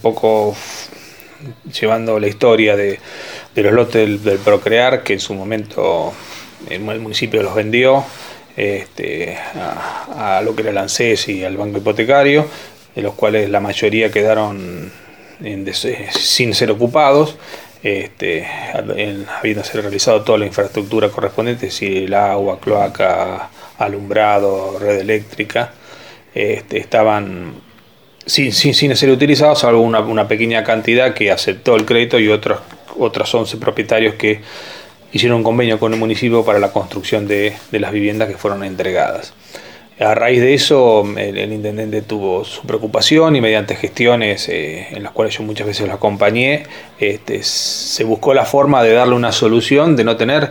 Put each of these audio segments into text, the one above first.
poco llevando la historia de los lotes del Procrear, que en su momento el municipio los vendió a lo que era el ANSES y al Banco Hipotecario, de los cuales la mayoría quedaron sin ser ocupados, habiéndose realizado toda la infraestructura correspondiente, si el agua, cloaca, alumbrado, red eléctrica, estaban sin ser utilizados, salvo una pequeña cantidad que aceptó el crédito y otros 11 propietarios que hicieron un convenio con el municipio para la construcción de las viviendas que fueron entregadas. A raíz de eso, el intendente tuvo su preocupación y mediante gestiones en las cuales yo muchas veces lo acompañé, se buscó la forma de darle una solución de no tener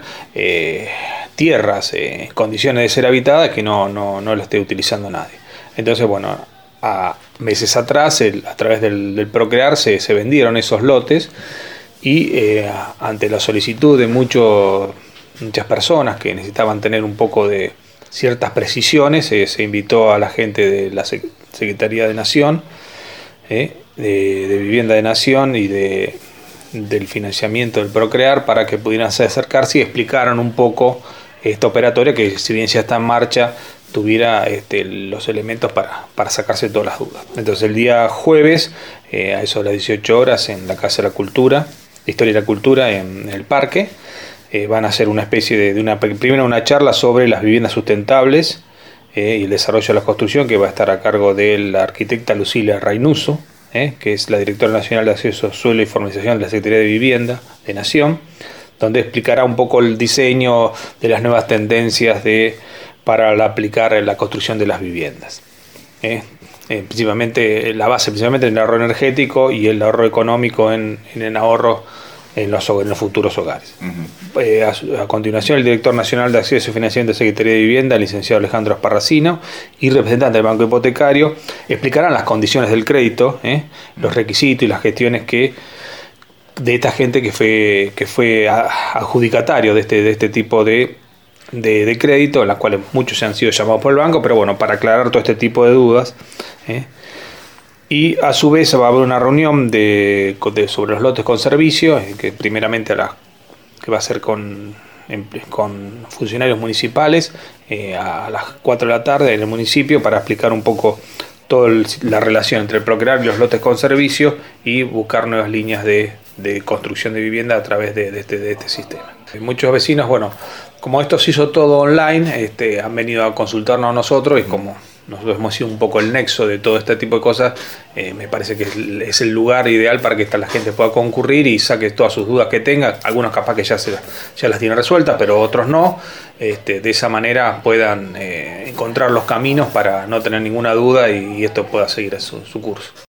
tierras en condiciones de ser habitadas que no lo esté utilizando nadie. Entonces, bueno, a meses atrás, a través del Procrear, se vendieron esos lotes y ante la solicitud de muchas personas que necesitaban tener un poco de ciertas precisiones, se invitó a la gente de la Secretaría de Nación, de Vivienda de Nación y del financiamiento del Procrear para que pudieran acercarse y explicaran un poco esta operatoria que, si bien ya está en marcha, tuviera los elementos para sacarse todas las dudas. Entonces el día jueves, a eso de las 18 horas, en la Casa de la Cultura, de Historia y la Cultura, en el Parque, van a hacer una especie primero una charla sobre las viviendas sustentables y el desarrollo de la construcción, que va a estar a cargo de la arquitecta Lucila Reynuso, que es la directora nacional de Acceso, Suelo y Formalización de la Secretaría de Vivienda de Nación, donde explicará un poco el diseño de las nuevas tendencias para aplicar la construcción de las viviendas. Principalmente la base, principalmente en el ahorro energético y el ahorro económico en el ahorro en los futuros hogares. Uh-huh. A continuación, el director nacional de Acceso y Financiamiento de Secretaría de Vivienda, el licenciado Alejandro Esparracino, y representante del Banco Hipotecario, explicarán las condiciones del crédito, los requisitos y las gestiones de esta gente que fue adjudicatario de este tipo de crédito, en las cuales muchos se han sido llamados por el banco, pero bueno, para aclarar todo este tipo de dudas. Y a su vez va a haber una reunión sobre los lotes con servicios, que primeramente que va a ser con funcionarios municipales a las 4 de la tarde en el municipio, para explicar un poco toda la relación entre el Procrear y los lotes con servicios y buscar nuevas líneas de construcción de vivienda a través de este sistema. Muchos vecinos, bueno, como esto se hizo todo online, han venido a consultarnos a nosotros, y como nosotros hemos sido un poco el nexo de todo este tipo de cosas, me parece que es el lugar ideal para que la gente pueda concurrir y saque todas sus dudas que tenga. Algunos capaz que ya las tienen resueltas, pero otros no. De esa manera puedan encontrar los caminos para no tener ninguna duda y esto pueda seguir su curso.